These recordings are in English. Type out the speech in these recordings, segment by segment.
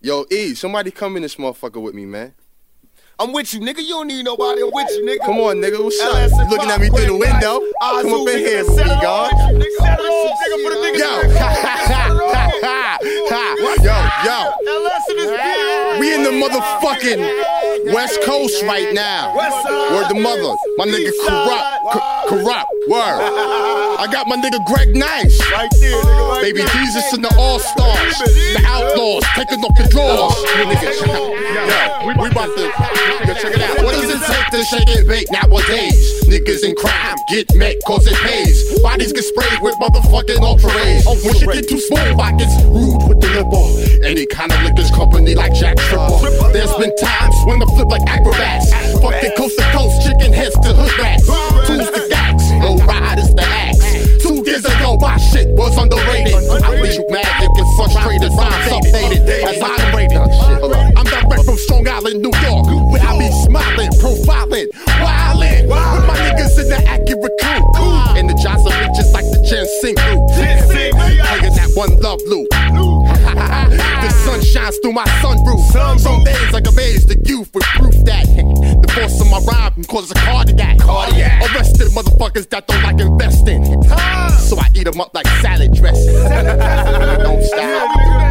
Yo, E, somebody come in this motherfucker with me, man. I'm with you, nigga. You don't need nobody. I'm with you, nigga. Come on, nigga. What's up? You looking at me through the window? Come up in here with me, God. Yo. We in the motherfucking West Coast right now. Word the mother. My nigga Corrupt. Word. I got my nigga Greg Nice. Right there, nigga. Right Baby there. Jesus and the All-Stars. The Outlaws. Taking off the drawers. Yo, we about to... Yo, check it out. What does it take to shake it bait nowadays? Niggas in crime get met cause it pays. Bodies get sprayed with motherfucking ultra rays. When shit get too small, I get rude with the lip off. Any kind of liquor's company like Jack Tripper. There's been times when I flip like acrobats. Fucking coast to coast, chicken heads to hood rats. Tools the gags, low ride is the axe. 2 years ago, my shit was underrated. I leave magic and frustrated, rhymes updated as I'm rated. I'm direct from Strong Island, New York, where I be smiling, profiling, wildin', with my niggas in the accurate crew. And the Johnson bitches like the Ginseng group. Playing that one love loop. The sun shines through my sunroof. Some days like amazed the youth with proof that the force of my rhyme causes a cardiac. Arrested motherfuckers that don't like investing. So I eat them up like salad dressing. Don't stop.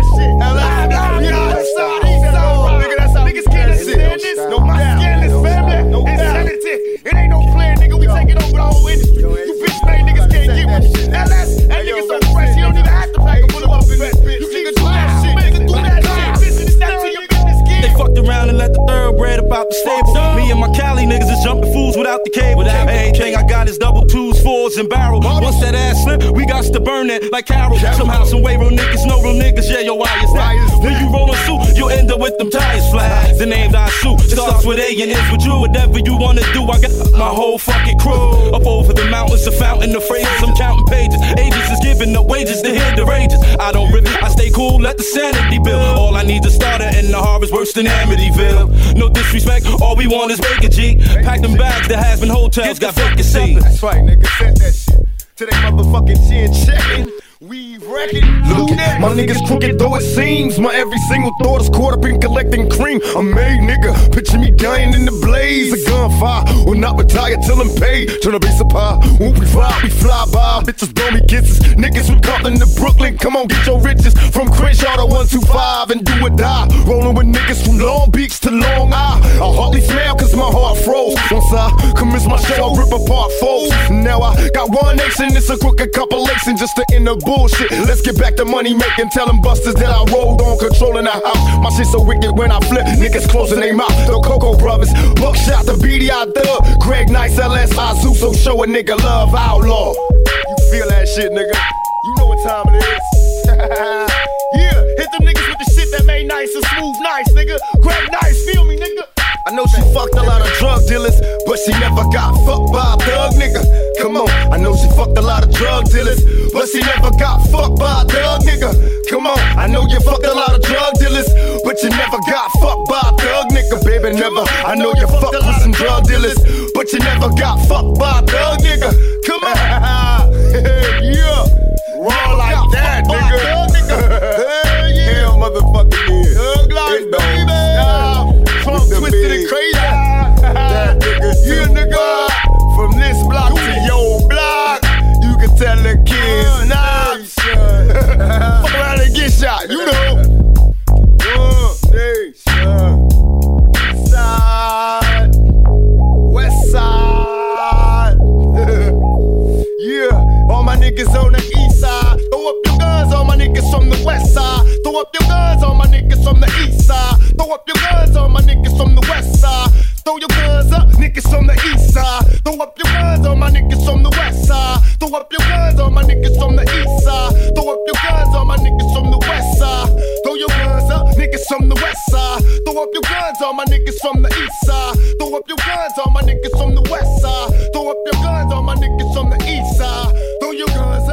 Niggas can't understand this. No, my scandalous family. Insanity. It ain't no plan, nigga. We taking over the whole industry. You bitch made niggas can't get with me. LS, that nigga so fresh, he don't even have to pack a bullet up in this. You niggas do that shit, nigga. Do that shit. Business, that's to your business, kid. They fucked around and let the thoroughbred about the stable. Me and my Cali niggas is jumping fools without the cable. Everything I got is double 2s, 4s, and barrel. Once that ass slip, we got to burn it like Carol. Somehow, some way, real niggas, no real niggas. Yeah, yo, why is that? When you roll a suit, you'll end up with them tires flat. The name I shoot starts with A and ends with you. Whatever you wanna do, I got my whole fucking crew. Up over the mountains, a fountain of phrases. I'm counting pages. Agents is giving up wages to hear the rages. I don't rip, I stay cool, let the sanity build. All I need is starter, and the harvest worse than Amityville. No disrespect, all we want is bacon, G. Pack them bags that has been hotels, got vacancy. That's right, nigga. Set that shit to they motherfucking chin checking. We wrecking. Look, my niggas crooked though it seems. My every single thought is caught up in collecting cream. I'm made, nigga. Picture me dying in the blaze. A gunfire will not retire till I'm paid. Turn a base of pie. When we fly by. Bitches blow me kisses. Niggas from Compton to Brooklyn. Come on, get your riches. From Crenshaw to 125 and do or die. Rolling with niggas from Long Beach to Long Isle. I hardly smile cause my heart froze. Once I commence my show, I rip apart foes. Now I got one nation. It's a crooked compilation just to end the bullshit. Let's get back to money making. Tell them busters that I rolled on, controlling the house. My shit so wicked when I flip, niggas closing their mouth. The Coco Brothers, Buckshot, the BDI Thug, Greg Nice, LS, Azu, so show a nigga love, outlaw. You feel that shit, nigga? You know what time it is. Yeah, hit them niggas with the shit that made nice and smooth nice, nigga. Greg Nice, feel me, nigga? I know she fucked a lot of drug dealers, but she never got fucked by a thug nigga. Come on, I know she fucked a lot of drug dealers, but she never got fucked by a thug nigga. Come on, I know you fucked a lot of drug dealers, but you never got fucked by a thug nigga, baby, never. I know you fucked with some drug dealers, but you never got fucked by a thug nigga. Come on, yeah, raw like that, nigga. Hell, motherfucking yeah. Thug life, baby. Trump twisted and crazy. That nigga, yeah, nigga. From this block to your block, you can tell the kids not. Fuck around and get shot, you know. East side, west side. Yeah, all my niggas on the east side. Throw up your guns, all my niggas from the west side. Throw up your guns, all my niggas from the east side. Throw up your guns, all my niggas from the west side. Throw your guns up, niggas from the east side. Throw up your guns, all my niggas from the west side. Throw up your guns, all my niggas from the east side. Throw up your guns, all my niggas from the west side. Throw your guns up, niggas from the west side. Throw up your guns, all my niggas from the east side. Throw up your guns, all my niggas from the west side. Throw up your guns, all my niggas from the east side. Throw your guns